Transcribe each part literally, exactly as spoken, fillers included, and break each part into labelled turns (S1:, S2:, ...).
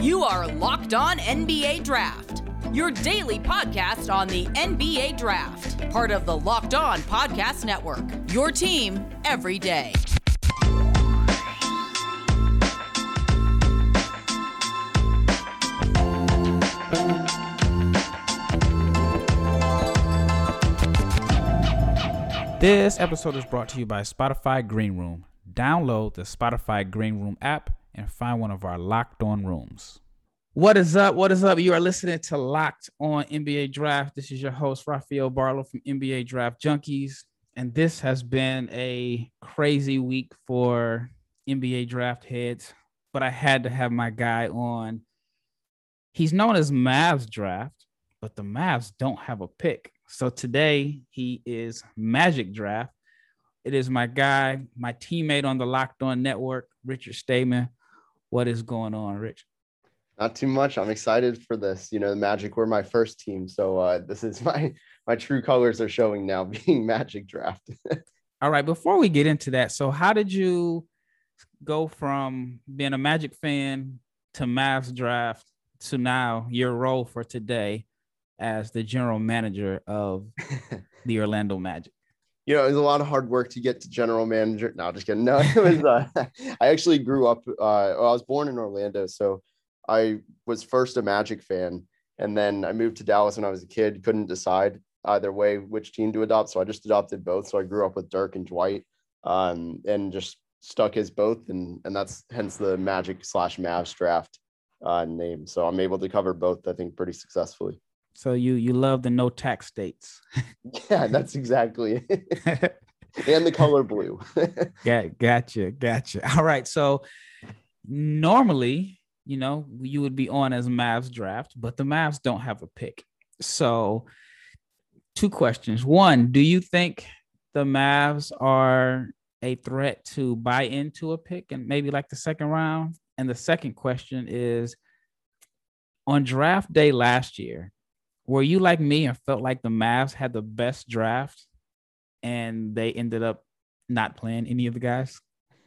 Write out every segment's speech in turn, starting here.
S1: You are Locked On N B A Draft, your daily podcast on the N B A Draft, part of the Locked On Podcast Network, your team every day.
S2: This episode is brought to you by Spotify Green Room. Download the Spotify Green Room app and find one of our Locked On rooms. What is up? What is up? You are listening to Locked On N B A Draft. This is your host, Rafael Barlow from N B A Draft Junkies. And this has been a crazy week for N B A draft heads, but I had to have my guy on. He's known as Mavs Draft, but the Mavs don't have a pick. So today he is Magic Draft. It is my guy, my teammate on the Locked On Network, Richard Stayman. What is going on, Rich?
S3: Not too much. I'm excited for this. You know, the Magic were my first team. So uh, this is my my true colors are showing now, being Magic Draft.
S2: All right. Before we get into that, so how did you go from being a Magic fan to Mavs Draft to now your role for today as the general manager of the Orlando Magic?
S3: You know, it was a lot of hard work to get to general manager. No, just kidding. No, it was, uh, I actually grew up, uh, well, I was born in Orlando. So I was first a Magic fan. And then I moved to Dallas when I was a kid, couldn't decide either way which team to adopt. So I just adopted both. So I grew up with Dirk and Dwight um, and just stuck as both. And, and that's hence the Magic slash Mavs Draft uh, name. So I'm able to cover both, I think, pretty successfully.
S2: So you you love the no tax states.
S3: Yeah, that's exactly it. And the color blue.
S2: Yeah, gotcha, gotcha. All right. So normally, you know, you would be on as Mavs Draft, but the Mavs don't have a pick. So two questions. One, do you think the Mavs are a threat to buy into a pick and maybe like the second round? And the second question is, on draft day last year, were you like me and felt like the Mavs had the best draft and they ended up not playing any of the guys?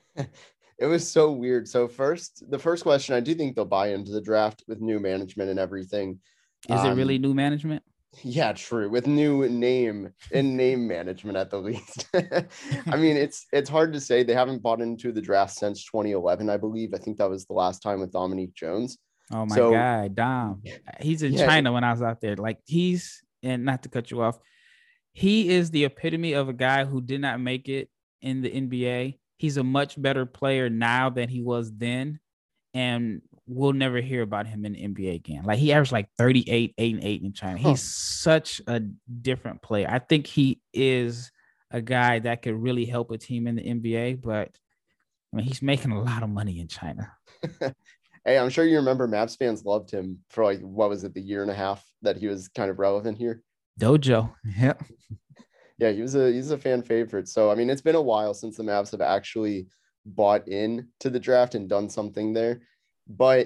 S3: It was so weird. So first, the first question, I do think they'll buy into the draft with new management and everything.
S2: Is
S3: um,
S2: it really new management?
S3: Yeah, true. With new name and name management at the least. I mean, it's it's hard to say. They haven't bought into the draft since twenty eleven, I believe. I think that was the last time with Dominique Jones.
S2: Oh, my
S3: so,
S2: guy, Dom. He's in
S3: yeah.
S2: China when I was out there. Like, he's, and not to cut you off, he is the epitome of a guy who did not make it in the N B A. He's a much better player now than he was then, and we'll never hear about him in the N B A again. Like, he averaged like thirty-eight, eight and eight in China. Huh. He's such a different player. I think he is a guy that could really help a team in the N B A, but I mean, he's making a lot of money in China.
S3: Hey, I'm sure you remember Mavs fans loved him for like, what was it, the year and a half that he was kind of relevant here?
S2: Dojo. Yeah.
S3: Yeah, he was a he's a fan favorite. So, I mean, it's been a while since the Mavs have actually bought in to the draft and done something there. But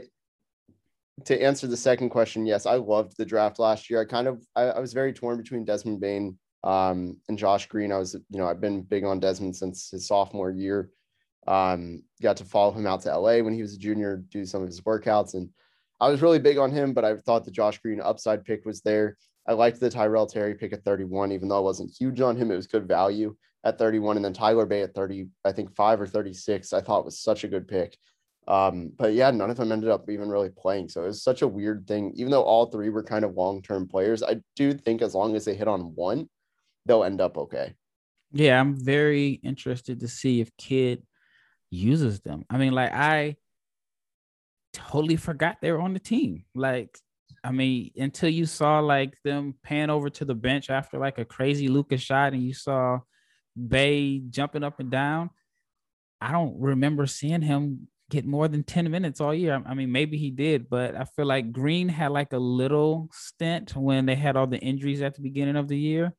S3: to answer the second question, yes, I loved the draft last year. I kind of, I, I was very torn between Desmond Bane um, and Josh Green. I was, you know, I've been big on Desmond since his sophomore year. Um, got to follow him out to L A when he was a junior, do some of his workouts. And I was really big on him, but I thought the Josh Green upside pick was there. I liked the Tyrell Terry pick at thirty-one, even though I wasn't huge on him. It was good value at thirty-one. And then Tyler Bay at thirty, I think five or thirty-six, I thought was such a good pick. Um, but yeah, none of them ended up even really playing. So it was such a weird thing, even though all three were kind of long-term players. I do think as long as they hit on one, they'll end up okay.
S2: Yeah, I'm very interested to see if Kidd uses them. I mean, like, I totally forgot they were on the team. Like, I mean, until you saw like them pan over to the bench after like a crazy Luka shot and you saw Bay jumping up and down, I don't remember seeing him get more than ten minutes all year. I mean, maybe he did, but I feel like Green had like a little stint when they had all the injuries at the beginning of the year.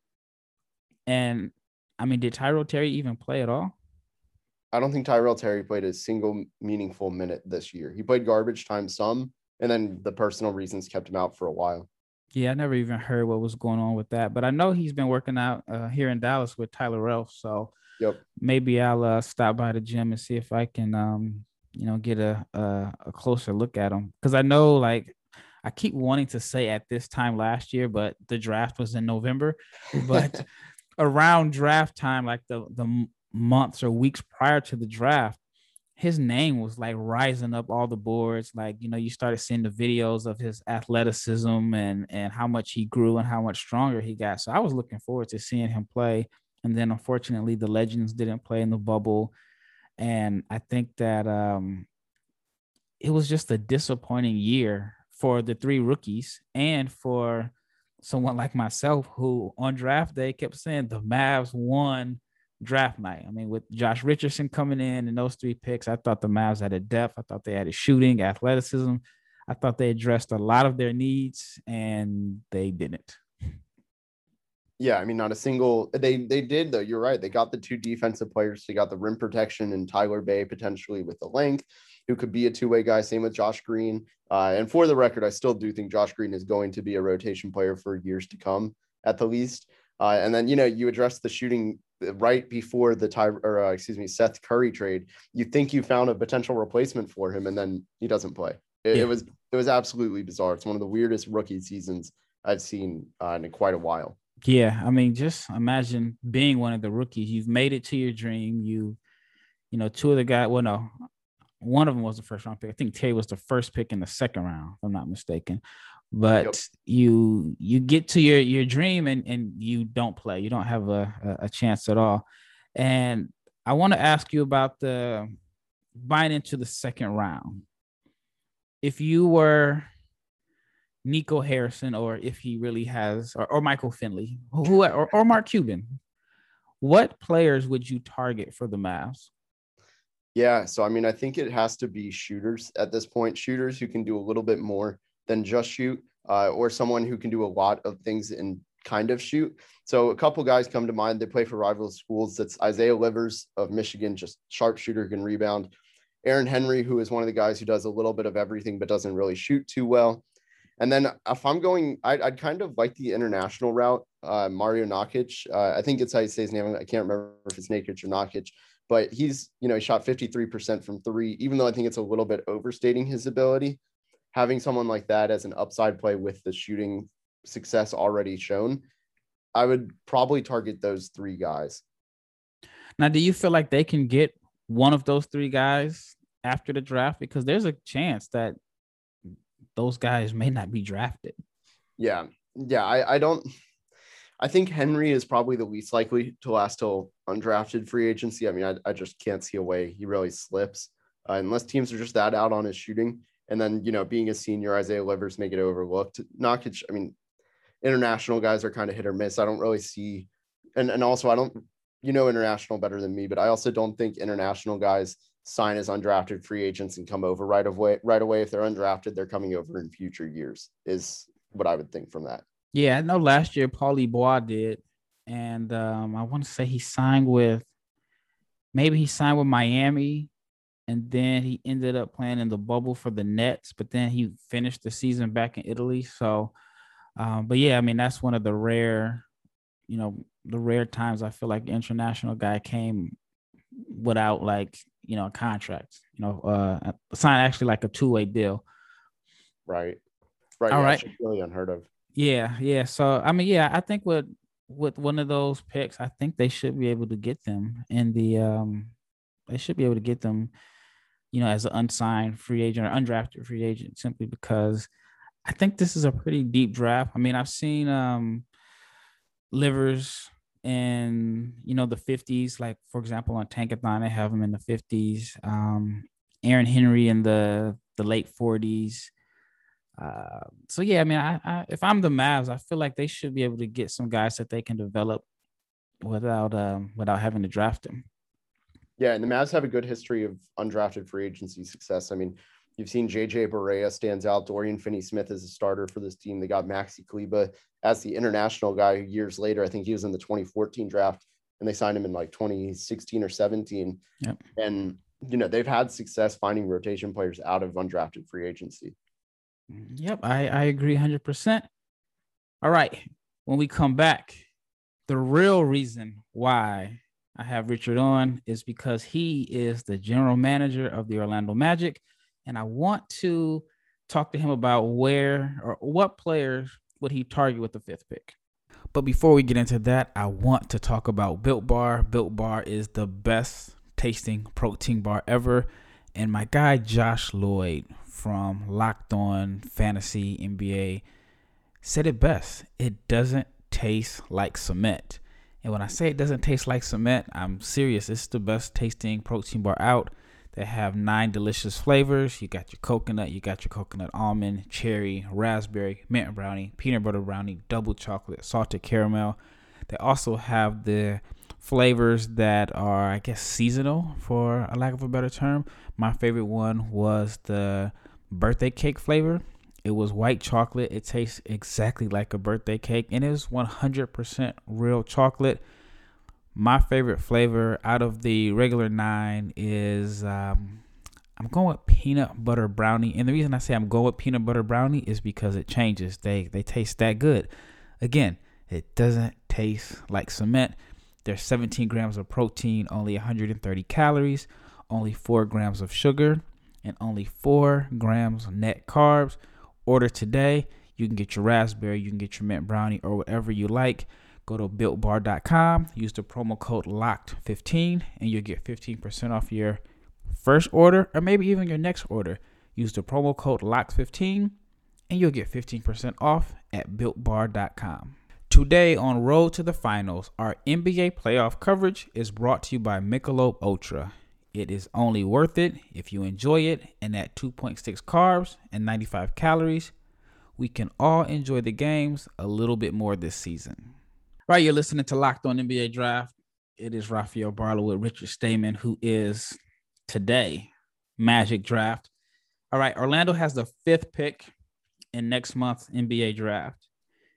S2: And I mean, did Tyrell Terry even play at all?
S3: I don't think Tyrell Terry played a single meaningful minute this year. He played garbage time some, and then the personal reasons kept him out for a while.
S2: Yeah, I never even heard what was going on with that, but I know he's been working out uh, here in Dallas with Tyler Ralph. So
S3: yep.
S2: Maybe I'll uh, stop by the gym and see if I can um, you know, get a a, a closer look at him, because I know, like, I keep wanting to say at this time last year, but the draft was in November. But around draft time, like the the months or weeks prior to the draft, his name was like rising up all the boards. Like, you know, you started seeing the videos of his athleticism and and how much he grew and how much stronger he got. So I was looking forward to seeing him play. And then unfortunately, the Legends didn't play in the bubble. And I think that um, it was just a disappointing year for the three rookies and for someone like myself, who on draft day kept saying the Mavs won draft night. I mean, with Josh Richardson coming in and those three picks, I thought the Mavs had a depth. I thought they had a shooting, athleticism. I thought they addressed a lot of their needs, and they didn't.
S3: Yeah, I mean, not a single. They they did though. You're right. They got the two defensive players. They got the rim protection and Tyler Bay potentially with the length, who could be a two way guy. Same with Josh Green. Uh, and for the record, I still do think Josh Green is going to be a rotation player for years to come, at the least. Uh, and then, you know, you address the shooting right before the Ty or uh, excuse me, Seth Curry trade. You think you found a potential replacement for him, and then he doesn't play. It,
S2: Yeah.
S3: it was it was absolutely bizarre. It's one of the weirdest rookie seasons I've seen uh, in quite a while.
S2: Yeah, I mean, just imagine being one of the rookies. You've made it to your dream. You, you know, two of the guys. Well, no, one of them was the first round pick. I think Terry was the first pick in the second round, if I'm not mistaken. But yep. you you get to your your dream and and you don't play. You don't have a a chance at all. And I want to ask you about the buying into the second round. If you were Nico Harrison, or if he really has, or, or Michael Finley, who, or, or Mark Cuban, what players would you target for the Mavs?
S3: Yeah, so I mean, I think it has to be shooters at this point, shooters who can do a little bit more than just shoot, uh, or someone who can do a lot of things and kind of shoot. So a couple guys come to mind. They play for rival schools. That's Isaiah Livers of Michigan, just sharpshooter, can rebound. Aaron Henry, who is one of the guys who does a little bit of everything but doesn't really shoot too well. And then if I'm going, I'd, I'd kind of like the international route, uh, Mario Nakic. Uh, I think it's how you say his name. I can't remember if it's Nakic or Nakic, but he's, you know, he shot fifty-three percent from three, even though I think it's a little bit overstating his ability. Having someone like that as an upside play with the shooting success already shown, I would probably target those three guys.
S2: Now, do you feel like they can get one of those three guys after the draft? Because there's a chance that those guys may not be drafted.
S3: Yeah. Yeah. I, I don't, I think Henry is probably the least likely to last till undrafted free agency. I mean, I, I just can't see a way he really slips uh, unless teams are just that out on his shooting. And then, you know, being a senior, Isaiah Livers may get overlooked. Nakic, I mean, international guys are kind of hit or miss. I don't really see, and, and also I don't, you know, international better than me, but I also don't think international guys sign as undrafted free agents and come over right away. Right away, if they're undrafted, they're coming over in future years. Is what I would think from that.
S2: Yeah, I know last year Paulie Bois did, and um, I want to say he signed with, maybe he signed with Miami, and then he ended up playing in the bubble for the Nets, but then he finished the season back in Italy. So, um, but yeah, I mean, that's one of the rare, you know, the rare times I feel like the international guy came without, like, you know, a contract, you know, uh, signed actually like a two-way deal.
S3: Right. Right.
S2: All
S3: yeah,
S2: right.
S3: Really unheard of.
S2: Yeah. Yeah. So, I mean, yeah, I think with, with one of those picks, I think they should be able to get them in the, um, they should be able to get them, you know, as an unsigned free agent or undrafted free agent, simply because I think this is a pretty deep draft. I mean, I've seen um, Livers in, you know, the fifties, like, for example, on Tankathon, they have him in the fifties. Um, Aaron Henry in the, the late forties. Uh, so, yeah, I mean, I, I, if I'm the Mavs, I feel like they should be able to get some guys that they can develop without um, without having to draft them.
S3: Yeah, and the Mavs have a good history of undrafted free agency success. I mean, you've seen J J Barea stands out. Dorian Finney-Smith is a starter for this team. They got Maxi Kleber as the international guy years later. I think he was in the twenty fourteen draft, and they signed him in like twenty sixteen or seventeen.
S2: Yep.
S3: And, you know, they've had success finding rotation players out of undrafted free agency.
S2: Yep, I, I agree one hundred percent. All right, when we come back, the real reason why I have Richard on is because he is the general manager of the Orlando Magic. And I want to talk to him about where or what players would he target with the fifth pick. But before we get into that, I want to talk about Built Bar. Built Bar is the best tasting protein bar ever. And my guy Josh Lloyd from Locked On Fantasy N B A said it best. It doesn't taste like cement. And when I say it doesn't taste like cement, I'm serious. It's the best tasting protein bar out. They have nine delicious flavors. You got your coconut, you got your coconut almond, cherry, raspberry, mint brownie, peanut butter brownie, double chocolate, salted caramel. They also have the flavors that are, I guess, seasonal, for a lack of a better term. My favorite one was the birthday cake flavor. It was white chocolate. It tastes exactly like a birthday cake, and it is one hundred percent real chocolate. My favorite flavor out of the regular nine is um, I'm going with peanut butter brownie. And the reason I say I'm going with peanut butter brownie is because it changes. They they taste that good. Again, it doesn't taste like cement. There's seventeen grams of protein, only one hundred thirty calories, only four grams of sugar, and only four grams net carbs. Order today. You can get your raspberry, you can get your mint brownie, or whatever you like. Go to built bar dot com, use the promo code locked fifteen, and you'll get fifteen percent off your first order, or maybe even your next order. Use the promo code locked fifteen, and you'll get fifteen percent off at built bar dot com. Today on Road to the Finals, our N B A playoff coverage is brought to you by Michelob Ultra. It is only worth it if you enjoy it, and at two point six carbs and ninety-five calories, we can all enjoy the games a little bit more this season. Right, you're listening to Locked On N B A Draft. It is Rafael Barlow with Richard Stayman, who is today Magic Draft. All right, Orlando has the fifth pick in next month's N B A Draft.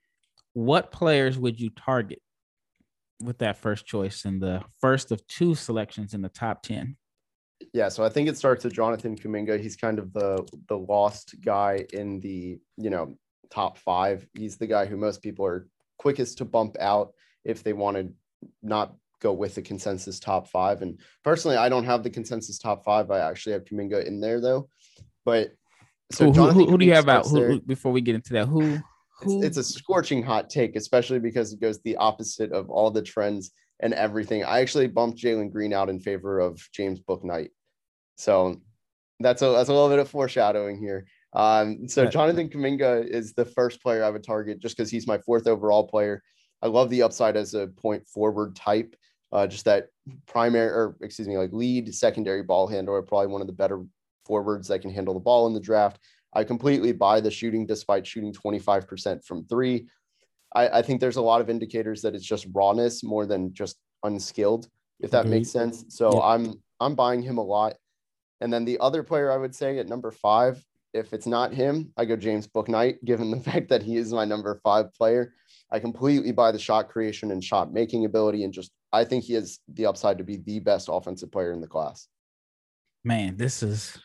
S2: What players would you target with that first choice in the first of two selections in the top ten?
S3: Yeah, so I think it starts with Jonathan Kuminga. He's kind of the the lost guy in the, you know, top five. He's the guy who most people are quickest to bump out if they want to not go with the consensus top five. And personally, I don't have the consensus top five. I actually have Kuminga in there though. But so
S2: who,
S3: Jonathan
S2: who, who do you have out? Who,
S3: there,
S2: who, before we get into that, who, who?
S3: It's, it's a scorching hot take, especially because it goes the opposite of all the trends and everything. I actually bumped Jalen Green out in favor of James Bouknight. So that's a that's a little bit of foreshadowing here. Um, so Jonathan Kuminga is the first player I would target just because he's my fourth overall player. I love the upside as a point forward type, uh, just that primary or excuse me, like lead secondary ball handler, probably one of the better forwards that can handle the ball in the draft. I completely buy the shooting despite shooting twenty-five percent from three. I, I think there's a lot of indicators that it's just rawness more than just unskilled, if that
S2: Agreed.
S3: makes sense. So
S2: Yeah.
S3: I'm I'm buying him a lot. And then the other player I would say at number five, if it's not him, I go James Bouknight, given the fact that he is my number five player. I completely buy the shot creation and shot making ability. And just, I think he has the upside to be the best offensive player in the class.
S2: Man, this is,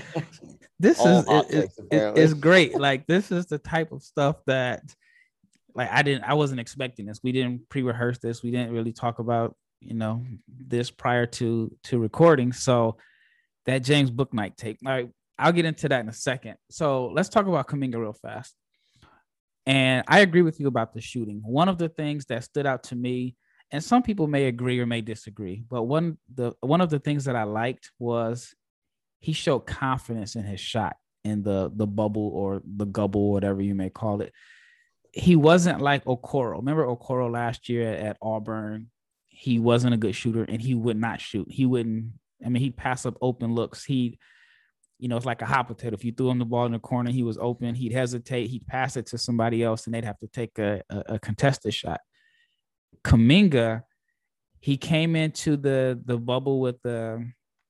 S2: this
S3: All
S2: is,
S3: hot
S2: it, it,
S3: takes,
S2: it,
S3: apparently.
S2: it's great. Like, this is the type of stuff that, like, I didn't, I wasn't expecting this. We didn't pre-rehearse this. We didn't really talk about, you know, this prior to, to recording. So that James Bouknight take, all right, I'll get into that in a second. So let's talk about Kuminga real fast. And I agree with you about the shooting. One of the things that stood out to me, and some people may agree or may disagree, but one the one of the things that I liked was he showed confidence in his shot in the the bubble or the gubble, whatever you may call it. He wasn't like Okoro. Remember Okoro last year at Auburn? He wasn't a good shooter, and he would not shoot. He wouldn't. I mean, he'd pass up open looks. He, you know, it's like a hot potato. If you threw him the ball in the corner, he was open. He'd hesitate. He'd pass it to somebody else, and they'd have to take a, a, a contested shot. Kuminga, he came into the the bubble with the,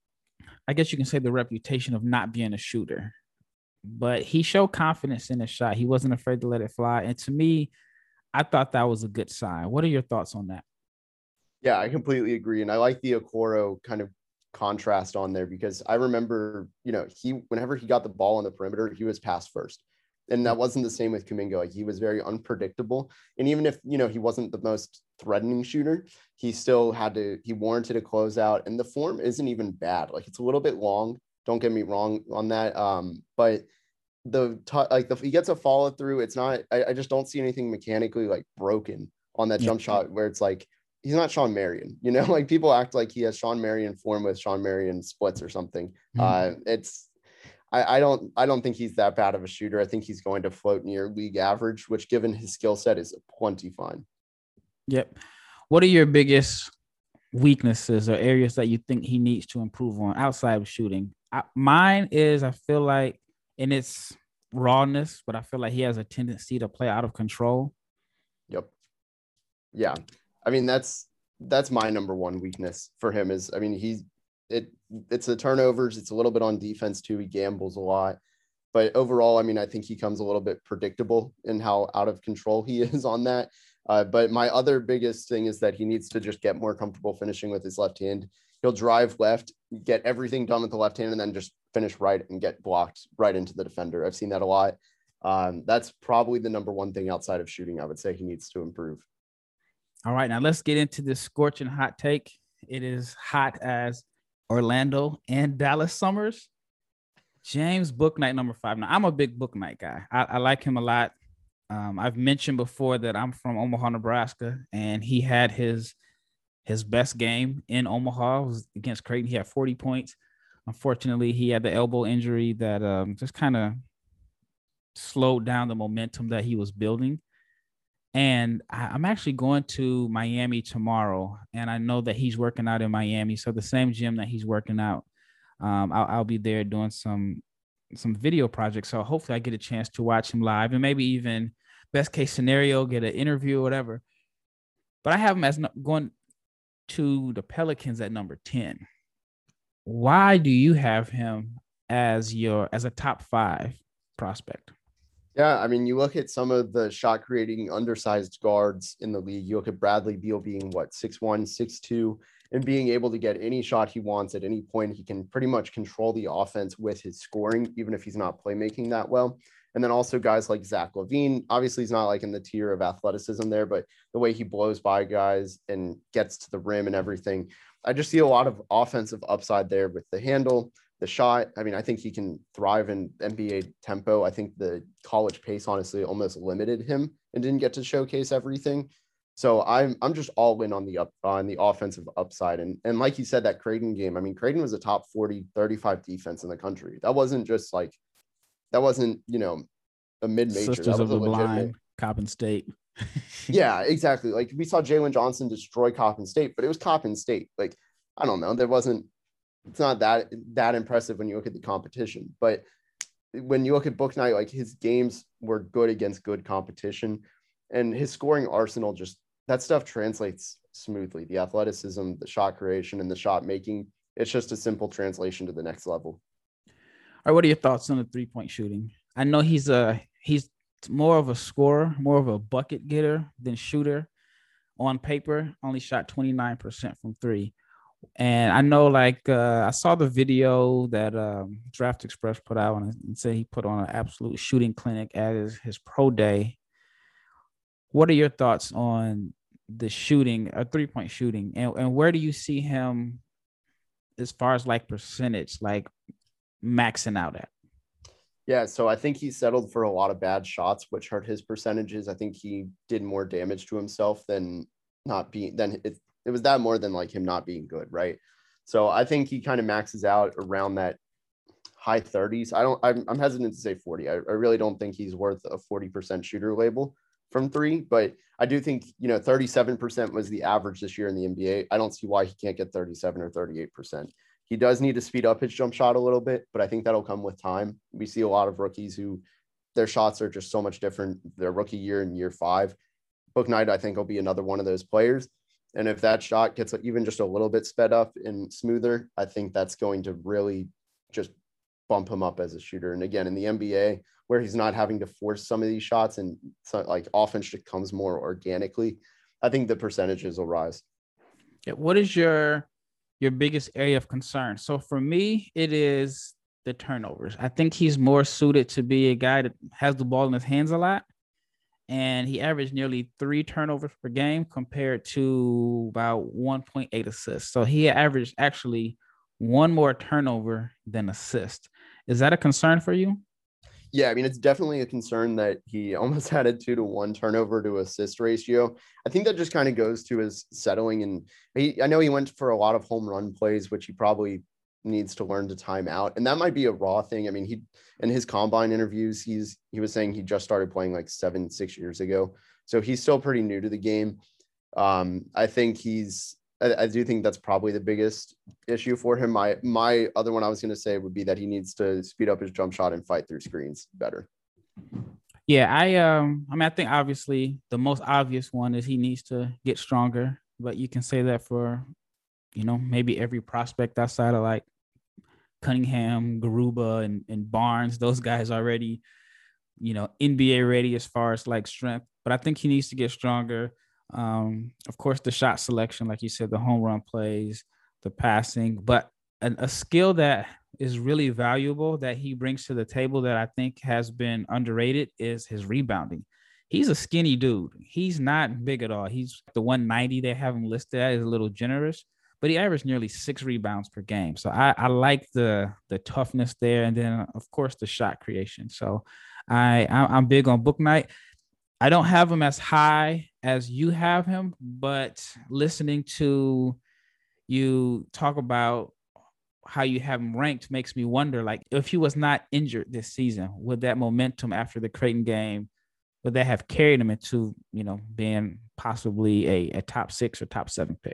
S2: I guess you can say, the reputation of not being a shooter, but he showed confidence in his shot. He wasn't afraid to let it fly. And to me, I thought that was a good sign. What are your thoughts on that?
S3: Yeah, I completely agree. And I like the Okoro kind of contrast on there because I remember, you know, he, whenever he got the ball on the perimeter, he was pass first. And that wasn't the same with Kuminga. Like he was very unpredictable. And even if, you know, he wasn't the most threatening shooter, he still had to, he warranted a closeout. And the form isn't even bad. Like it's a little bit long. Don't get me wrong on that. Um, but the, t- like the, he gets a follow through. It's not, I, I just don't see anything mechanically like broken on that yeah. jump shot where it's like, he's not Sean Marion, you know, like people act like he has Sean Marion form with Sean Marion splits or something. Mm-hmm. Uh, it's, I, I don't, I don't think he's that bad of a shooter. I think he's going to float near league average, which given his skill set is plenty fine.
S2: Yep. What are your biggest weaknesses or areas that you think he needs to improve on outside of shooting? I, mine is, I feel like in its rawness, but I feel like he has a tendency to play out of control.
S3: Yep. Yeah. I mean, that's, that's my number one weakness for him is, I mean, he's, it it's the turnovers. It's a little bit on defense too. He gambles a lot, but overall, I mean, I think he comes a little bit predictable in how out of control he is on that. Uh, but my other biggest thing is that he needs to just get more comfortable finishing with his left hand. He'll drive left, get everything done with the left hand, and then just finish right and get blocked right into the defender. I've seen that a lot. Um, that's probably the number one thing outside of shooting I would say he needs to improve.
S2: All right, now let's get into this scorching hot take. It is hot as Orlando and Dallas Summers. James Bouknight, number five. Now, I'm a big Bouknight guy. I, I like him a lot. Um, I've mentioned before that I'm from Omaha, Nebraska, and he had his his best game in Omaha was against Creighton. He had forty points. Unfortunately, he had the elbow injury that um, just kind of slowed down the momentum that he was building. And I'm actually going to Miami tomorrow, and I know that he's working out in Miami. So the same gym that he's working out, um, I'll, I'll be there doing some some video projects. So hopefully I get a chance to watch him live, and maybe even best case scenario, get an interview or whatever. But I have him as no, going to the Pelicans at number ten. Why do you have him as your as a top five prospect?
S3: Yeah, I mean, you look at some of the shot creating undersized guards in the league. You look at Bradley Beal being what, six one, six two, and being able to get any shot he wants at any point. He can pretty much control the offense with his scoring, even if he's not playmaking that well. And then also guys like Zach LaVine. Obviously, he's not like in the tier of athleticism there, but the way he blows by guys and gets to the rim and everything, I just see a lot of offensive upside there with the handle. The shot, I mean, I think he can thrive in N B A tempo. I think the college pace, honestly, almost limited him and didn't get to showcase everything. So I'm I'm just all in on the up on the offensive upside. And, and like you said, that Creighton game, I mean, Creighton was a top forty, thirty-five defense in the country. That wasn't just like, that wasn't, you know, a mid-major.
S2: Sisters
S3: that was
S2: of the Blind, Coppin State.
S3: Yeah, exactly. Like we saw Jalen Johnson destroy Coppin State, but it was Coppin State. Like, I don't know. There wasn't, it's not that that impressive when you look at the competition, but when you look at Bouknight, like his games were good against good competition, and his scoring arsenal, just that stuff translates smoothly. The athleticism, the shot creation, and the shot making, it's just a simple translation to the next level.
S2: All right, what are your thoughts on the three-point shooting? I know he's a he's more of a scorer, more of a bucket getter than shooter. On paper, only shot twenty-nine percent from three. And I know, like, uh, I saw the video that um, Draft Express put out and said he put on an absolute shooting clinic at his, his pro day. What are your thoughts on the shooting, a three-point shooting, and, and where do you see him as far as, like, percentage, like, maxing out at?
S3: Yeah, so I think he settled for a lot of bad shots, which hurt his percentages. I think he did more damage to himself than not being, than it, it was that more than like him not being good, right? So I think he kind of maxes out around that high thirties. I don't, I'm, I'm hesitant to say forty. I, I really don't think he's worth a forty percent shooter label from three, but I do think, you know, thirty-seven percent was the average this year in the N B A. I don't see why he can't get thirty-seven or thirty-eight percent. He does need to speed up his jump shot a little bit, but I think that'll come with time. We see a lot of rookies who their shots are just so much different their rookie year and year five. Bouknight, I think, will be another one of those players. And if that shot gets even just a little bit sped up and smoother, I think that's going to really just bump him up as a shooter. And again, in the N B A, where he's not having to force some of these shots and so, like offense just comes more organically, I think the percentages will rise.
S2: Yeah, what is your your biggest area of concern? So for me, it is the turnovers. I think he's more suited to be a guy that has the ball in his hands a lot. And he averaged nearly three turnovers per game compared to about one point eight assists. So he averaged actually one more turnover than assist. Is that a concern for you?
S3: Yeah, I mean, it's definitely a concern that he almost had a two to one turnover to assist ratio. I think that just kind of goes to his settling. And he, I know he went for a lot of home run plays, which he probably needs to learn to time out. And that might be a raw thing. I mean, he, in his combine interviews, he's, he was saying he just started playing like seven, six years ago. So he's still pretty new to the game. Um, I think he's, I, I do think that's probably the biggest issue for him. My, my other one I was going to say would be that he needs to speed up his jump shot and fight through screens better.
S2: Yeah, I, um, I mean, I think obviously the most obvious one is he needs to get stronger, but you can say that for, you know, maybe every prospect outside of like Cunningham, Garuba, and, and Barnes. Those guys already, you know, N B A ready as far as like strength, but I think he needs to get stronger. Um, of course, the shot selection, like you said, the home run plays, the passing, but a, a skill that is really valuable that he brings to the table that I think has been underrated is his rebounding. He's a skinny dude. He's not big at all. He's the one ninety they have him listed at is a little generous, but he averaged nearly six rebounds per game. So I, I like the the toughness there. And then, of course, the shot creation. So I, I'm big on Bouknight. I don't have him as high as you have him, but listening to you talk about how you have him ranked makes me wonder, like, if he was not injured this season, would that momentum after the Creighton game, would that have carried him into, you know, being possibly a, a top six or top seven pick?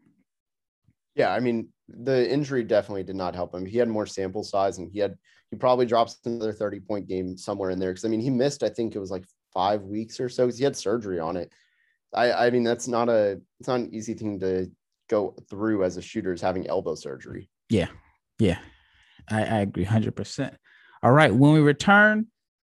S3: Yeah, I mean, the injury definitely did not help him. He had more sample size, and he had he probably drops another thirty point game somewhere in there. Because I mean, he missed, I think it was like five weeks or so because he had surgery on it. I I mean, that's not a it's not an easy thing to go through as a shooter, is having elbow surgery.
S2: Yeah, yeah, I, I agree one hundred percent. All right, when we return,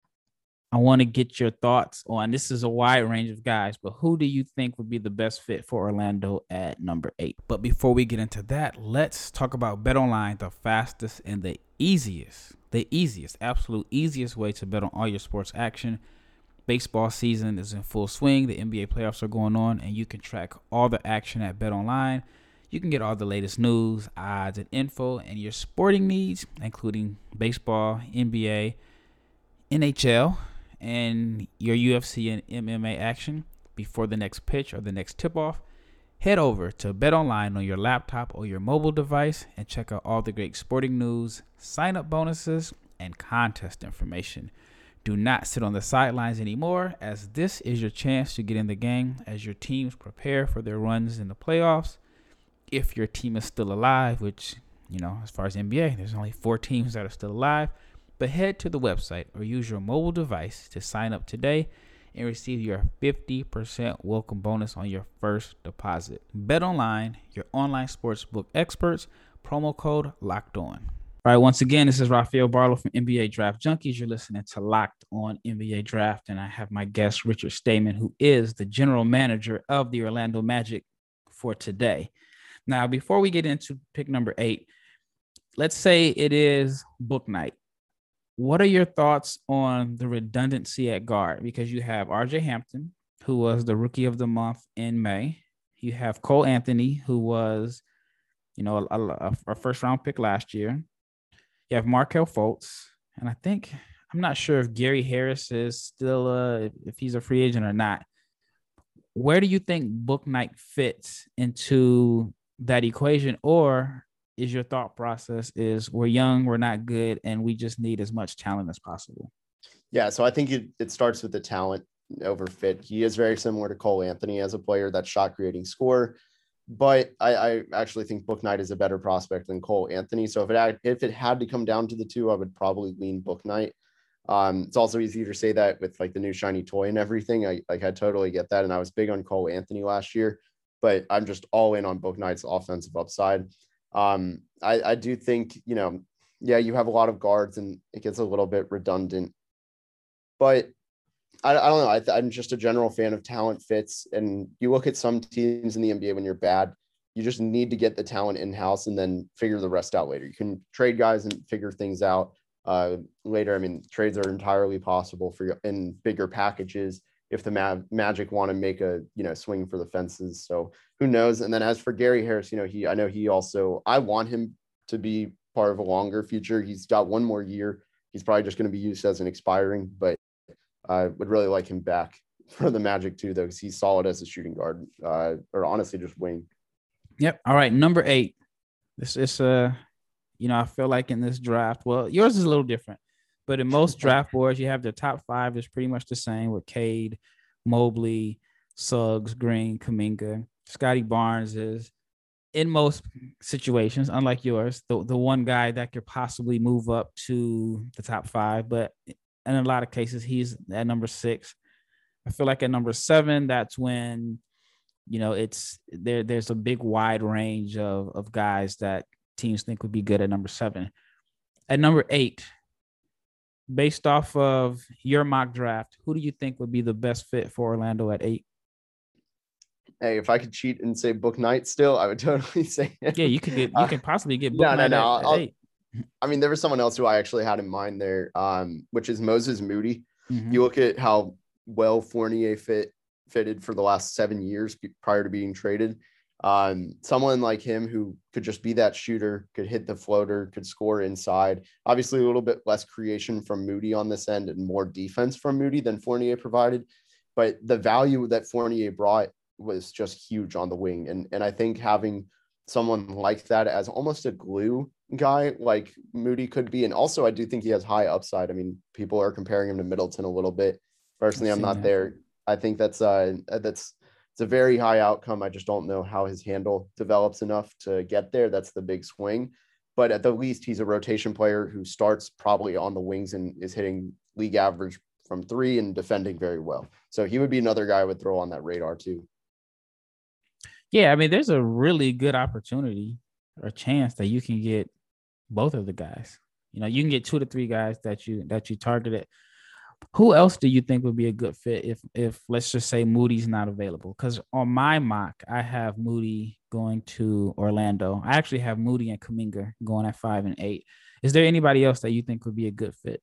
S2: I want to get your thoughts on, this is a wide range of guys, but who do you think would be the best fit for Orlando at number eight? But before we get into that, let's talk about BetOnline, the fastest and the easiest, the easiest, absolute easiest way to bet on all your sports action. Baseball season is in full swing. The N B A playoffs are going on, and you can track all the action at BetOnline. You can get all the latest news, odds, and info, and your sporting needs, including baseball, N B A, N H L, and your U F C and M M A action before the next pitch or the next tip-off. Head over to BetOnline on your laptop or your mobile device and check out all the great sporting news, sign-up bonuses, and contest information. Do not sit on the sidelines anymore, as this is your chance to get in the game as your teams prepare for their runs in the playoffs. If your team is still alive, which, you know, as far as N B A, there's only four teams that are still alive. But head to the website or use your mobile device to sign up today and receive your fifty percent welcome bonus on your first deposit. BetOnline, your online sportsbook experts. Promo code Locked On. All right, once again, this is Rafael Barlow from N B A Draft Junkies. You're listening to Locked On N B A Draft, and I have my guest, Richard Stayman, who is the general manager of the Orlando Magic for today. Now, before we get into pick number eight, let's say it is Bouknight. What are your thoughts on the redundancy at guard? Because you have R J Hampton, who was the rookie of the month in May. You have Cole Anthony, who was, you know, a, a, a first round pick last year. You have Markelle Fultz. And I think, I'm not sure if Gary Harris is still, uh, if, if he's a free agent or not. Where do you think Bouknight fits into that equation? Or is your thought process is we're young, we're not good, and we just need as much talent as possible?
S3: Yeah, so I think it, it starts with the talent over fit. He is very similar to Cole Anthony as a player, that shot creating scorer, but I, I actually think Bouknight is a better prospect than Cole Anthony. So if it had, if it had to come down to the two, I would probably lean Bouknight. Um, it's also easy to say that with like the new shiny toy and everything. I like I totally get that, and I was big on Cole Anthony last year, but I'm just all in on Bouknight's offensive upside. Um, I, I do think, you know, yeah, you have a lot of guards and it gets a little bit redundant, but I, I don't know. I, I'm just a general fan of talent fits. And you look at some teams in the N B A when you're bad, you just need to get the talent in-house and then figure the rest out later. You can trade guys and figure things out uh, later. I mean, trades are entirely possible for you in bigger packages if the Ma- Magic want to make a, you know, swing for the fences. So who knows? And then as for Gary Harris, you know, he, I know he also, I want him to be part of a longer future. He's got one more year. He's probably just going to be used as an expiring, but I would really like him back for the Magic too, though, because he's solid as a shooting guard, uh, or honestly just wing.
S2: Yep. All right. Number eight. This is, uh, you know, I feel like in this draft, well, yours is a little different, but in most draft boards, you have the top five is pretty much the same with Cade, Mobley, Suggs, Green, Kuminga. Scotty Barnes is, in most situations, unlike yours, the, the one guy that could possibly move up to the top five, but in a lot of cases, he's at number six. I feel like at number seven, that's when, you know, it's there. There's a big wide range of, of guys that teams think would be good at number seven. At number eight, based off of your mock draft, who do you think would be the best fit for Orlando at eight?
S3: Hey, if I could cheat and say Book Knight still, I would totally say him.
S2: Yeah, you could get, you can possibly get Book
S3: no,
S2: Knight
S3: no, no.
S2: at, at eight.
S3: I mean, there was someone else who I actually had in mind there, um, which is Moses Moody.
S2: Mm-hmm.
S3: You look at how well Fournier fit fitted for the last seven years prior to being traded. Um, someone like him who could just be that shooter, could hit the floater, could score inside. Obviously, a little bit less creation from Moody on this end and more defense from Moody than Fournier provided. But the value that Fournier brought was just huge on the wing. And, and I think having someone like that as almost a glue guy like Moody could be. And also, I do think he has high upside. I mean, people are comparing him to Middleton a little bit. Personally, I'm not that. there. I think that's uh that's it's a very high outcome. I just don't know how his handle develops enough to get there. That's the big swing. But at the least, he's a rotation player who starts probably on the wings and is hitting league average from three and defending very well. So he would be another guy I would throw on that radar too.
S2: Yeah, I mean, there's a really good opportunity or chance that you can get both of the guys. You know, you can get two to three guys that you that you targeted. Who else do you think would be a good fit if, if let's just say Moody's not available? Because on my mock, I have Moody going to Orlando. I actually have Moody and Kuminga going at five and eight. Is there anybody else that you think would be a good fit?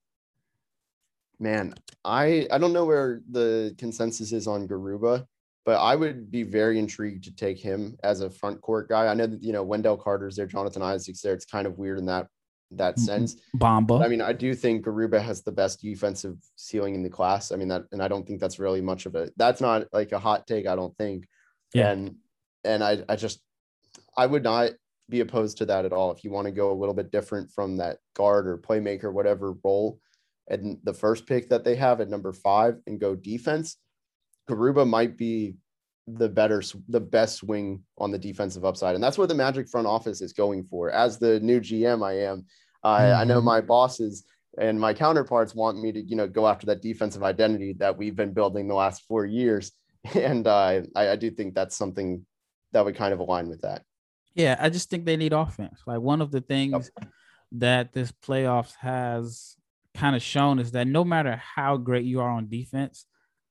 S3: Man, I, I don't know where the consensus is on Garuba, but I would be very intrigued to take him as a front court guy. I know that, you know, Wendell Carter's there, Jonathan Isaac's there. It's kind of weird in that that sense.
S2: Bamba.
S3: I mean, I do think Garuba has the best defensive ceiling in the class. I mean, that, and I don't think that's really much of a, that's not like a hot take, I don't think.
S2: Yeah.
S3: And, and I, I just, I would not be opposed to that at all. If you want to go a little bit different from that guard or playmaker, whatever role, and the first pick that they have at number five and go defense, Garuba might be the better, the best swing on the defensive upside. And that's what the Magic front office is going for. As the new G M I am, uh, mm-hmm. I know my bosses and my counterparts want me to, you know, go after that defensive identity that we've been building the last four years. And uh, I, I do think that's something that would kind of align with that.
S2: Yeah. I just think they need offense. Like one of the things yep. that this playoffs has kind of shown is that no matter how great you are on defense,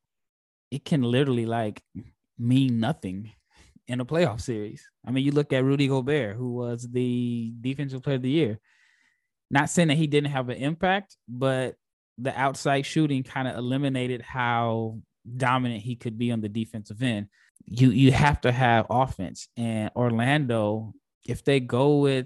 S2: it can literally like mean nothing in a playoff series. I mean, you look at Rudy Gobert, who was the defensive player of the year. Not saying that he didn't have an impact, but the outside shooting kind of eliminated how dominant he could be on the defensive end. You you have to have offense. And Orlando, if they go with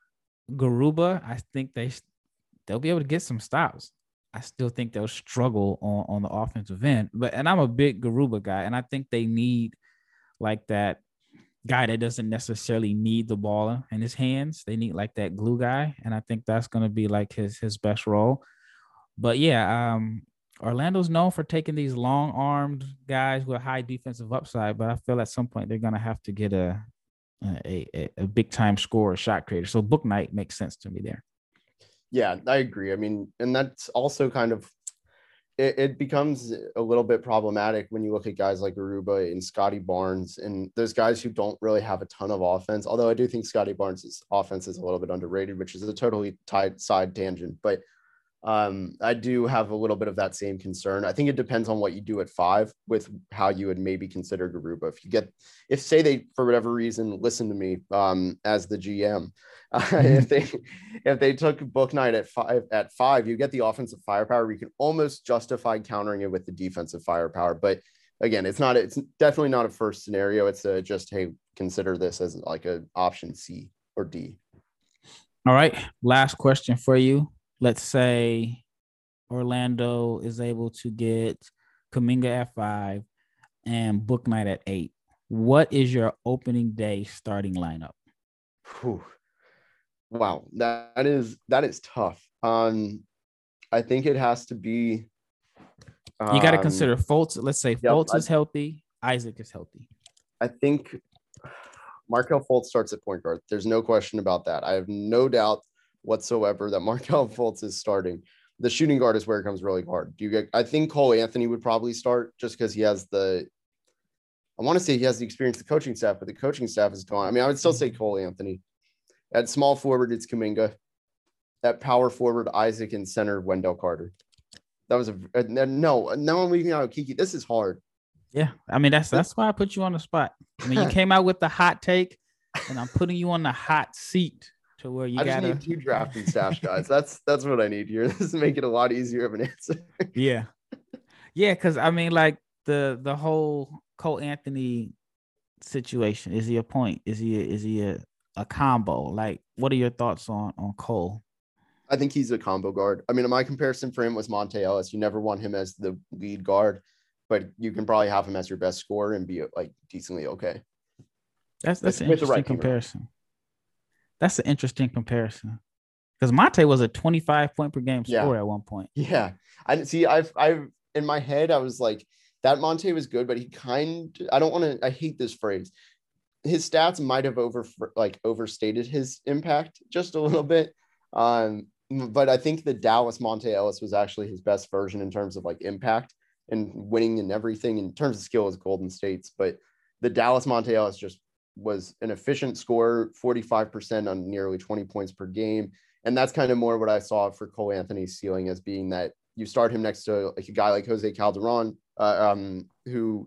S2: Garuba, I think they they'll be able to get some stops. I still think they'll struggle on, on the offensive end. But and I'm a big Garuba guy, and I think they need like that guy that doesn't necessarily need the ball in his hands. They need like that glue guy, and I think that's going to be like his his best role. But yeah, um, Orlando's known for taking these long-armed guys with high defensive upside, but I feel at some point they're going to have to get a a, a, a big-time scorer, shot creator. So Book Knight makes sense to me there.
S3: Yeah, I agree. I mean, and that's also kind of, it, it becomes a little bit problematic when you look at guys like Garuba and Scotty Barnes and those guys who don't really have a ton of offense. Although I do think Scotty Barnes' offense is a little bit underrated, which is a totally tied side tangent. But Um, I do have a little bit of that same concern. I think it depends on what you do at five with how you would maybe consider Garuba. If you get, if say they, for whatever reason, listen to me um, as the G M, uh, if they, if they took Bouknight at five, at five, you get the offensive firepower. You can almost justify countering it with the defensive firepower. But again, it's not, it's definitely not a first scenario. It's a just, hey, consider this as like a option C or D.
S2: All right. Last question for you. Let's say Orlando is able to get Kuminga at five and Bouknight at eight. What is your opening day starting lineup?
S3: Whew. Wow, that is that is tough. Um, I think it has to be. Um,
S2: you got to consider Fultz. Let's say
S3: yep,
S2: Fultz
S3: I,
S2: is healthy. Isaac is healthy.
S3: I think Markelle Fultz starts at point guard. There's no question about that. I have no doubt whatsoever that Markelle Fultz is starting. The shooting guard is where it comes really hard. Do you get? I think Cole Anthony would probably start just because he has the. I want to say he has the experience, the coaching staff, but the coaching staff is gone. I mean, I would still say Cole Anthony. At small forward, it's Kuminga. At power forward, Isaac, and center, Wendell Carter. That was a no. No, I'm leaving out Kiki. This is hard.
S2: Yeah, I mean that's that's why I put you on the spot. I mean, you came out with the hot take, and I'm putting you on the hot seat to where you
S3: I
S2: gotta
S3: just need two drafting stash guys. That's that's what I need here. This is make it a lot easier of an answer.
S2: yeah, yeah, because I mean, like the the whole Cole Anthony situation. Is he a point? Is he a, is he a a combo? Like, what are your thoughts on on Cole?
S3: I think he's a combo guard. I mean, my comparison for him was Monte Ellis. You never want him as the lead guard, but you can probably have him as your best scorer and be like decently okay.
S2: That's that's with, an interesting right comparison. That's an interesting comparison because Monte was a twenty-five point per game scorer yeah. at one point.
S3: Yeah, I didn't see. I've I've in my head I was like that Monte was good, but he kind. I don't want to. I hate this phrase. His stats might have over like overstated his impact just a little bit. Um, but I think the Dallas Monte Ellis was actually his best version in terms of like impact and winning and everything in terms of skill as Golden State's. But the Dallas Monte Ellis just was an efficient scorer, forty-five percent on nearly twenty points per game. And that's kind of more what I saw for Cole Anthony's ceiling as being that you start him next to like a guy like Jose Calderon, uh, um, who,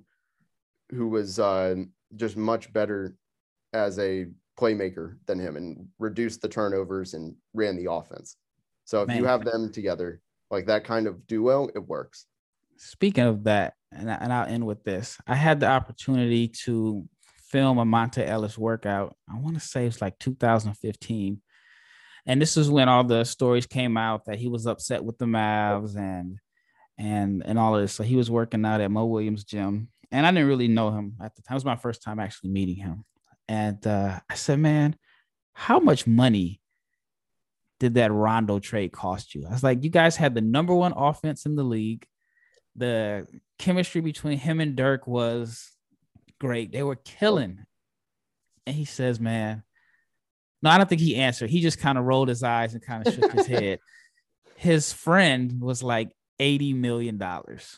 S3: who was uh, just much better as a playmaker than him and reduced the turnovers and ran the offense. So if Man. you have them together, like that kind of duo, it works.
S2: Speaking of that, and, I, and I'll end with this. I had the opportunity to film a Monte Ellis workout. I want to say it's like two thousand fifteen. And this is when all the stories came out that he was upset with the Mavs and and and all of this. So he was working out at Mo Williams' gym. And I didn't really know him at the time. It was my first time actually meeting him. And uh, I said, man, how much money did that Rondo trade cost you? I was like, you guys had the number one offense in the league. The chemistry between him and Dirk was great. They were killing. And he says, man, no, I don't think he answered. He just kind of rolled his eyes and kind of shook his head. His friend was like eighty million dollars.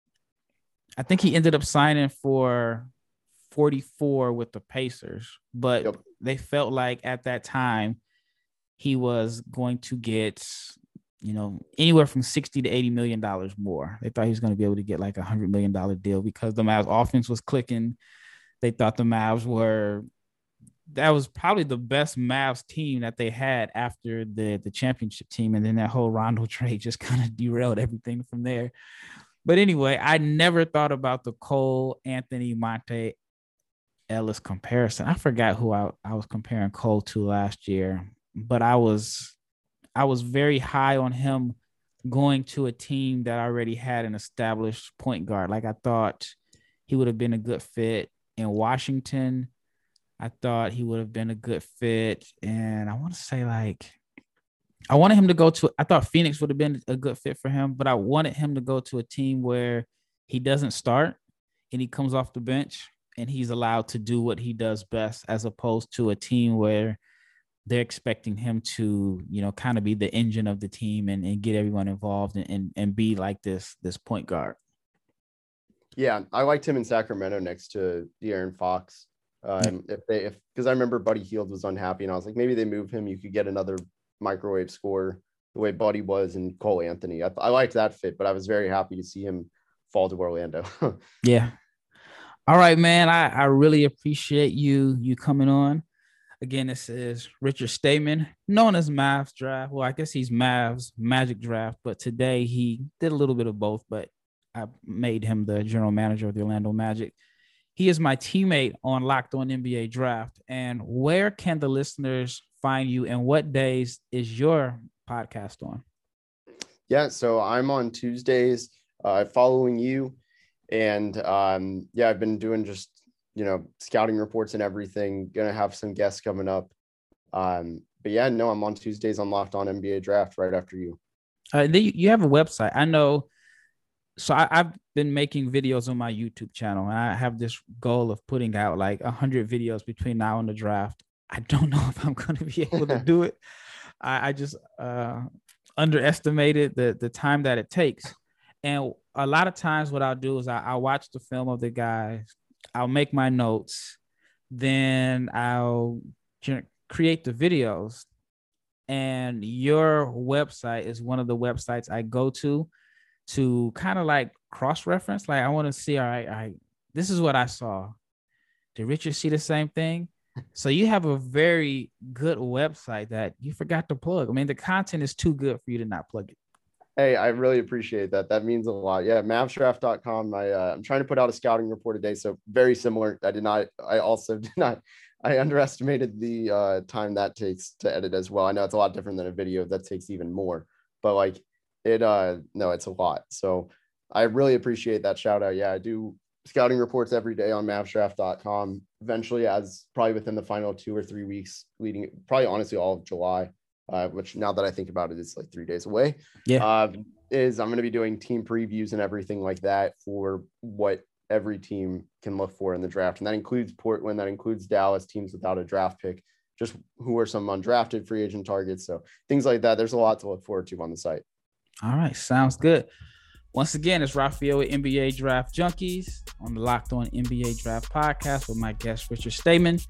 S2: I think he ended up signing for forty-four with the Pacers, but yep. they felt like at that time he was going to get, you know, anywhere from sixty to eighty million dollars more. They thought he was going to be able to get like a hundred million dollar deal because the Mavs offense was clicking. They thought the Mavs were, that was probably the best Mavs team that they had after the, the championship team. And then that whole Rondo trade just kind of derailed everything from there. But anyway, I never thought about the Cole Anthony Monte Ellis comparison. I forgot who I, I was comparing Cole to last year, but I was I was very high on him going to a team that already had an established point guard. Like I thought he would have been a good fit in Washington. I thought he would have been a good fit. And I want to say like, I wanted him to go to, I thought Phoenix would have been a good fit for him, but I wanted him to go to a team where he doesn't start and he comes off the bench and he's allowed to do what he does best, as opposed to a team where they're expecting him to, you know, kind of be the engine of the team and, and get everyone involved and, and, and be like this, this point guard.
S3: Yeah. I liked him in Sacramento next to De'Aaron Fox. Um, if they, if, cause I remember Buddy Hield was unhappy and I was like, maybe they move him. You could get another microwave scorer the way Buddy was and Cole Anthony. I, I liked that fit, but I was very happy to see him fall to Orlando.
S2: Yeah. All right, man. I, I really appreciate you you coming on. Again, this is Richard Stayman, known as Mavs Draft. Well, I guess he's Mavs Magic Draft, but today he did a little bit of both, but I made him the general manager of the Orlando Magic. He is my teammate on Locked On N B A Draft. And where can the listeners find you, and what days is your podcast on?
S3: Yeah, so I'm on Tuesdays uh, following you. And um, yeah, I've been doing just, you know, scouting reports and everything. Gonna have some guests coming up. Um, but yeah, no, I'm on Tuesdays on Locked On N B A Draft right after you.
S2: Uh, they, you have a website. I know. So I, I've been making videos on my YouTube channel, and I have this goal of putting out like a hundred videos between now and the draft. I don't know if I'm going to be able to do it. I, I just uh, underestimated the the time that it takes. And a lot of times what I'll do is I, I'll watch the film of the guys. I'll make my notes. Then I'll create the videos. And your website is one of the websites I go to to kind of like cross-reference. Like I want to see, all right, all right, this is what I saw. Did Richard see the same thing? So you have a very good website that you forgot to plug. I mean, the content is too good for you to not plug it.
S3: Hey, I really appreciate that. That means a lot. Yeah, mavs draft dot com. I, uh, I'm trying to put out a scouting report a day, so very similar. I did not, I also did not, I underestimated the uh, time that takes to edit as well. I know it's a lot different than a video. That takes even more, but like it, uh, no, it's a lot. So I really appreciate that shout out. Yeah, I do scouting reports every day on mavs draft dot com. Eventually, as probably within the final two or three weeks leading, probably honestly all of July. Uh, which now that I think about it, it's like three days away.
S2: Yeah.
S3: Uh, is I'm going to be doing team previews and everything like that for what every team can look for in the draft. And that includes Portland, that includes Dallas, teams without a draft pick, just who are some undrafted free agent targets. So things like that. There's a lot to look forward to on the site.
S2: All right. Sounds good. Once again, it's Raphael with N B A Draft Junkies on the Locked On N B A Draft podcast with my guest, Richard Stayman.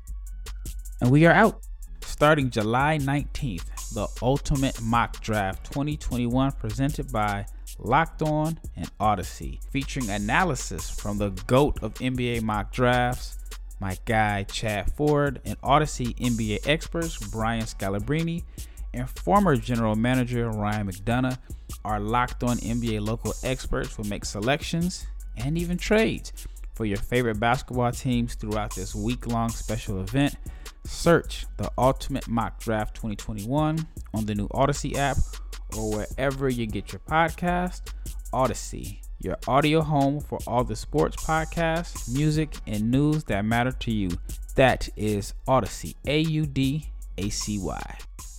S2: And we are out. Starting July nineteenth, the Ultimate Mock Draft twenty twenty-one presented by Locked On and Odyssey, featuring analysis from the GOAT of N B A mock drafts, my guy Chad Ford, and Odyssey N B A experts Brian Scalabrine and former general manager Ryan McDonough. Our Locked On N B A local experts will make selections and even trades for your favorite basketball teams throughout this week-long special event. Search the Ultimate Mock Draft twenty twenty-one on the new Odyssey app or wherever you get your podcast. Odyssey, your audio home for all the sports podcasts, music, and news that matter to you. That is Odyssey, A U D A C Y.